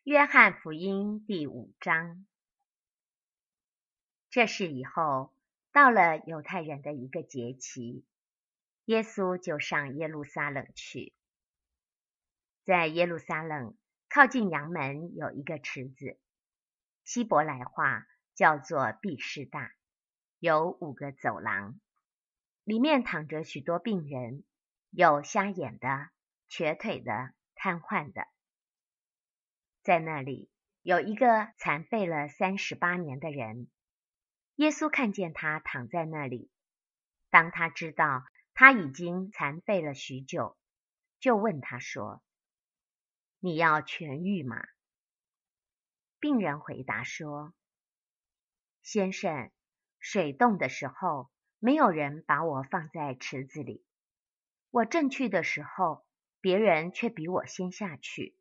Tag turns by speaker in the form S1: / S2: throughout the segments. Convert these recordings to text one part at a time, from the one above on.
S1: 约翰福音第5章。这事以后，到了犹太人的一个节期，耶稣就上耶路撒冷去。在耶路撒冷靠近阳门有一个池子，希伯来话叫做毕士大，有5个走廊，里面躺着许多病人，有瞎眼的、瘸腿的、瘫痪的。在那里有一个残废了38年的人，耶稣看见他躺在那里，当他知道他已经残废了许久，就问他说：“你要痊愈吗？”病人回答说：“先生，水动的时候，没有人把我放在池子里，我正去的时候，别人却比我先下去。”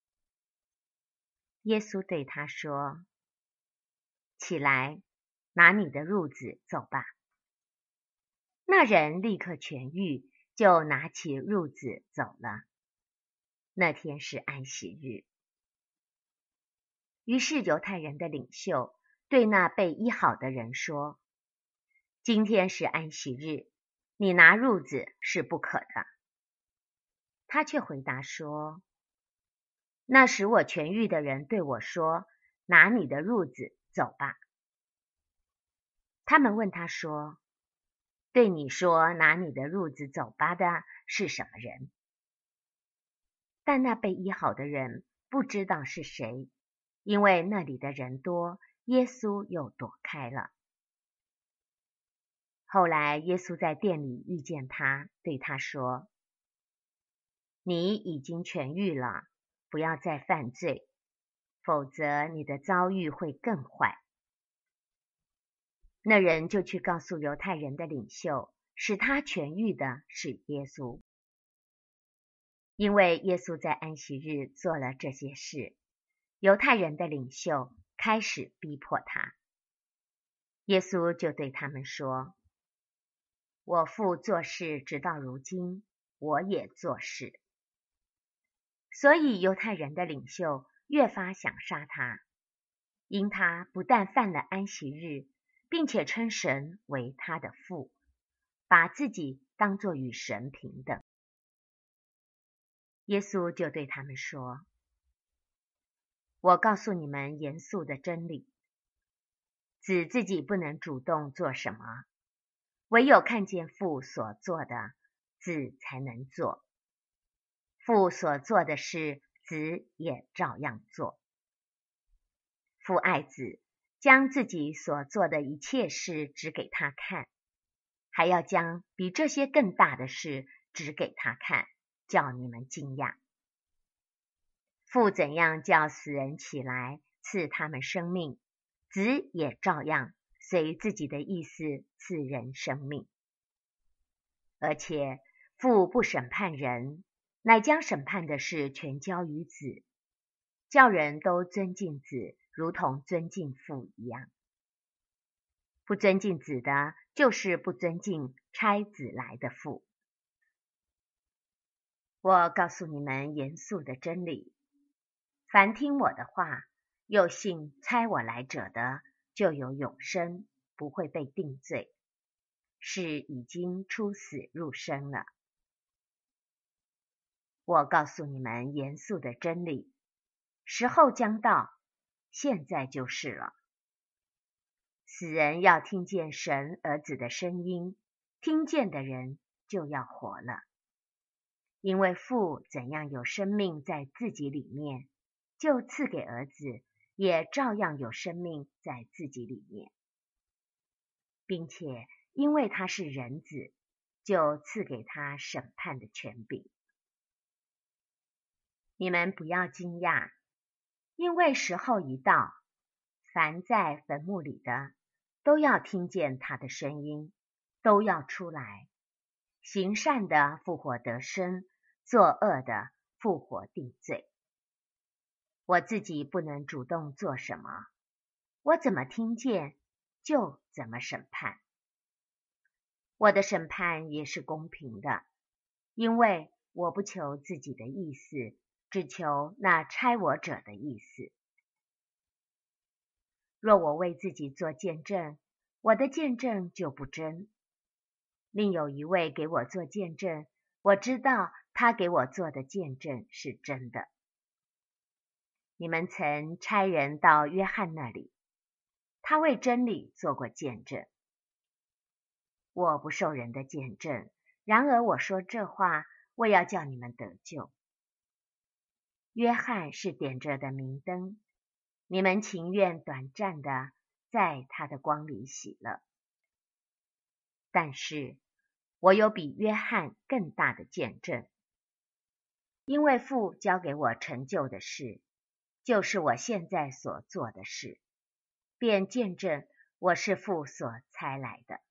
S1: 耶稣对他说：“起来，拿你的褥子走吧。”那人立刻痊愈，就拿起褥子走了。那天是安息日。于是犹太人的领袖对那被医好的人说：“今天是安息日，你拿褥子是不可的。”他却回答说：“那使我痊愈的人对我说，拿你的褥子走吧。”他们问他说：“对你说拿你的褥子走吧的是什么人？”但那被医好的人不知道是谁，因为那里的人多，耶稣又躲开了。后来耶稣在店里遇见他，对他说：“你已经痊愈了，不要再犯罪，否则你的遭遇会更坏。”那人就去告诉犹太人的领袖，使他痊愈的是耶稣。因为耶稣在安息日做了这些事，犹太人的领袖开始逼迫他。耶稣就对他们说：“我父做事直到如今，我也做事。”所以犹太人的领袖越发想杀他，因他不但犯了安息日，并且称神为他的父，把自己当作与神平等。耶稣就对他们说：“我告诉你们严肃的真理，子自己不能主动做什么，唯有看见父所做的，子才能做。父所做的事，子也照样做。父爱子，将自己所做的一切事指给他看，还要将比这些更大的事指给他看，叫你们惊讶。父怎样叫死人起来，赐他们生命，子也照样随自己的意思赐人生命。而且父不审判人，乃将审判的事全交于子，叫人都尊敬子，如同尊敬父一样。不尊敬子的，就是不尊敬差子来的父。我告诉你们严肃的真理，凡听我的话，又信差我来者的，就有永生，不会被定罪，是已经出死入生了。我告诉你们严肃的真理，时候将到，现在就是了。死人要听见神儿子的声音，听见的人就要活了。因为父怎样有生命在自己里面，就赐给儿子，也照样有生命在自己里面，并且因为他是人子，就赐给他审判的权柄。你们不要惊讶，因为时候一到，凡在坟墓里的，都要听见他的声音，都要出来。行善的复活得生，作恶的复活定罪。我自己不能主动做什么，我怎么听见，就怎么审判。我的审判也是公平的，因为我不求自己的意思， 只求那差我者的意思。若我为自己做见证，我的见证就不真。另有一位给我做见证，我知道他给我做的见证是真的。你们曾差人到约翰那里，他为真理做过见证。我不受人的见证，然而我说这话，为要叫你们得救。约翰是点着的明灯，你们情愿短暂的在他的光里喜乐。但是我有比约翰更大的见证，因为父交给我成就的事，就是我现在所做的事，便见证我是父所差来的。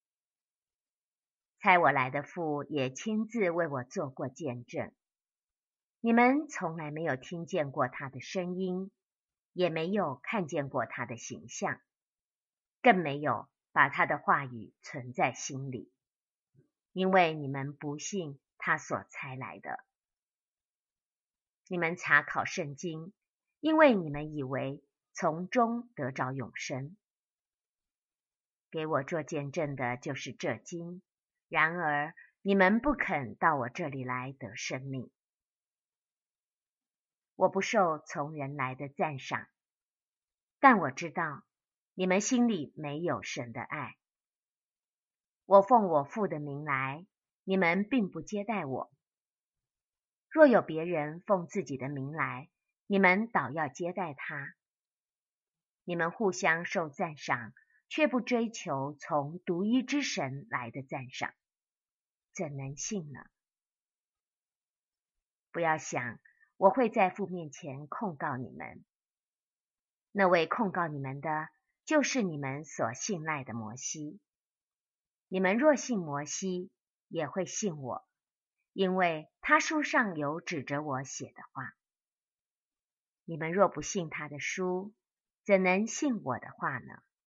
S1: 差我来的父也亲自为我做过见证。你们从来没有听见过他的声音，也没有看见过他的形象，更没有把他的话语存在心里，因为你们不信他所差来的。你们查考圣经，因为你们以为从中得着永生。给我做见证的就是这经，然而你们不肯到我这里来得生命。我不受从人来的赞赏，但我知道你们心里没有神的爱。我奉我父的名来，你们并不接待我。若有别人奉自己的名来，你们倒要接待他。你们互相受赞赏，却不追求从独一之神来的赞赏，怎能信呢？不要想我会在父面前控告你们。那位控告你们的，就是你们所信赖的摩西。你们若信摩西，也会信我，因为他书上有指着我写的话。你们若不信他的书，怎能信我的话呢？